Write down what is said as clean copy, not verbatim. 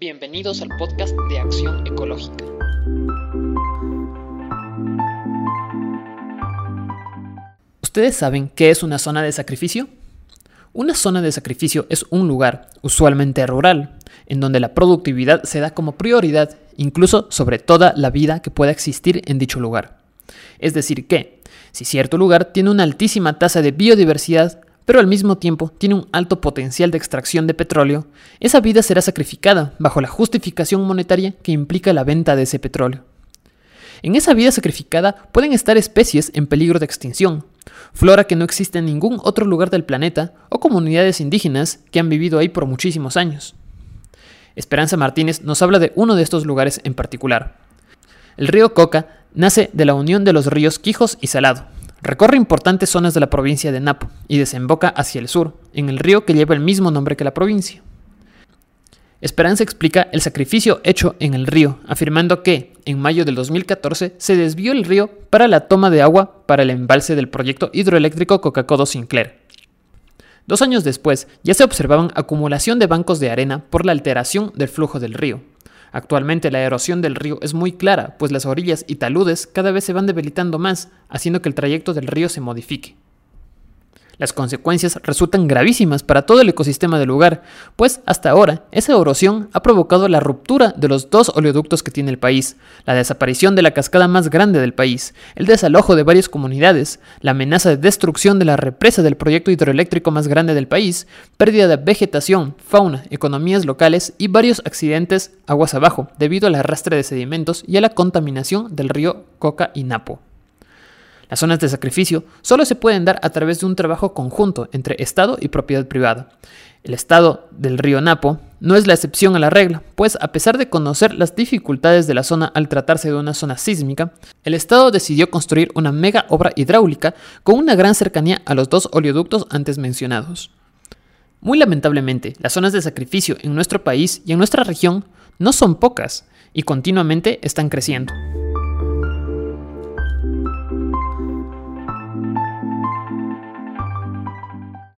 Bienvenidos al podcast de Acción Ecológica. ¿Ustedes saben qué es una zona de sacrificio? Una zona de sacrificio es un lugar, usualmente rural, en donde la productividad se da como prioridad, incluso sobre toda la vida que pueda existir en dicho lugar. Es decir que, si cierto lugar tiene una altísima tasa de biodiversidad, pero al mismo tiempo tiene un alto potencial de extracción de petróleo, esa vida será sacrificada bajo la justificación monetaria que implica la venta de ese petróleo. En esa vida sacrificada pueden estar especies en peligro de extinción, flora que no existe en ningún otro lugar del planeta o comunidades indígenas que han vivido ahí por muchísimos años. Esperanza Martínez nos habla de uno de estos lugares en particular. El río Coca nace de la unión de los ríos Quijos y Salado. Recorre importantes zonas de la provincia de Napo y desemboca hacia el sur, en el río que lleva el mismo nombre que la provincia. Esperanza explica el sacrificio hecho en el río, afirmando que, en mayo del 2014, se desvió el río para la toma de agua para el embalse del proyecto hidroeléctrico Coca-Codo-Sinclair. 2 años después, ya se observaban acumulación de bancos de arena por la alteración del flujo del río. Actualmente la erosión del río es muy clara, pues las orillas y taludes cada vez se van debilitando más, haciendo que el trayecto del río se modifique. Las consecuencias resultan gravísimas para todo el ecosistema del lugar, pues hasta ahora esa erosión ha provocado la ruptura de los 2 oleoductos que tiene el país, la desaparición de la cascada más grande del país, el desalojo de varias comunidades, la amenaza de destrucción de la represa del proyecto hidroeléctrico más grande del país, pérdida de vegetación, fauna, economías locales y varios accidentes aguas abajo debido al arrastre de sedimentos y a la contaminación del río Coca y Napo. Las zonas de sacrificio solo se pueden dar a través de un trabajo conjunto entre Estado y propiedad privada. El Estado del río Napo no es la excepción a la regla, pues a pesar de conocer las dificultades de la zona al tratarse de una zona sísmica, el Estado decidió construir una mega obra hidráulica con una gran cercanía a los 2 oleoductos antes mencionados. Muy lamentablemente, las zonas de sacrificio en nuestro país y en nuestra región no son pocas y continuamente están creciendo.